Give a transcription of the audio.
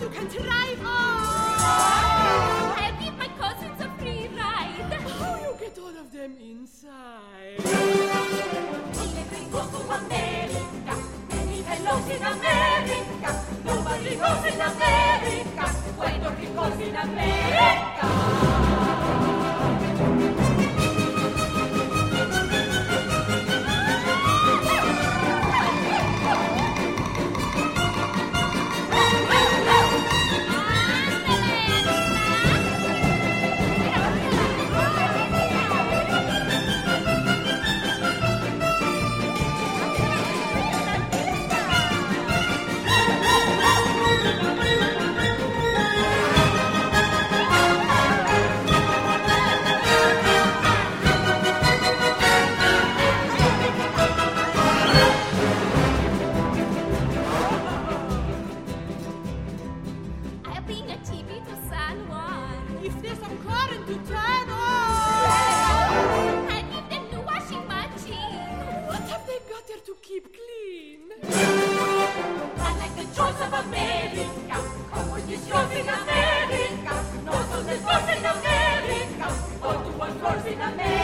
you can drive on. I give my cousins a free ride. How you get all of them inside? Many gringos to America, many hellos in America. Nobody goes in America, Puerto Rico's in America. In America, all to one course in America.